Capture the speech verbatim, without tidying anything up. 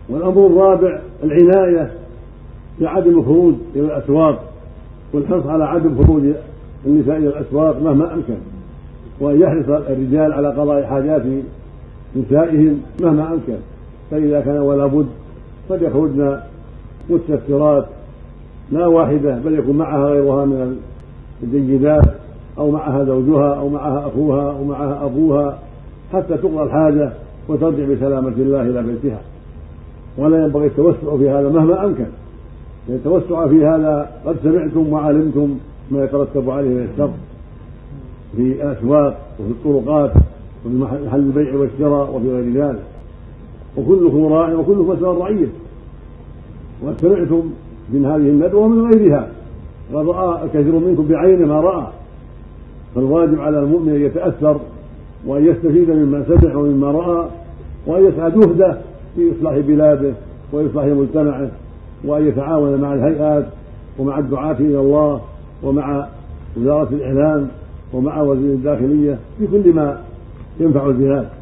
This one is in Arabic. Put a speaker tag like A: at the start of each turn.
A: والأمر الرابع العناية بعدم الخروج إلى الأسواق والحرص على عدم خروج النساء إلى الأسواق مهما أمكن، وأن يحرص الرجال على قضاء حاجات نسائهم مهما أمكن، فإذا كان ولا بد قد يخرجن متسترات لا واحدة بل يكون معها غيرها من الجيدات، أو معها زوجها أو معها أخوها أو معها أبوها، حتى تقضى الحاجة وترجع بسلامة الله إلى بيتها. ولا ينبغي التوسع في هذا مهما أمكن، لأن التوسع في هذا قد سمعتم وعلمتم ما يترتب عليه من الشر في الأسواق وفي الطرقات وفي محل البيع والشراء وفي غير ذلك، وكلكم راع وكلكم مسؤول رعية. وسمعتم من هذه الندوة ومن غيرها، قد رأى الكثير منكم بعينه ما رأى، فالواجب على المؤمن أن يتأثر وأن يستفيد مما سمع ومما رأى، وأن يسعى جهده في إصلاح بلاده وإصلاح مجتمعه، وأن يتعاون مع الهيئات ومع الدعاة إلى الله ومع وزارة الإعلام ومع وزير الداخلية في كل ما ينفع البلاد.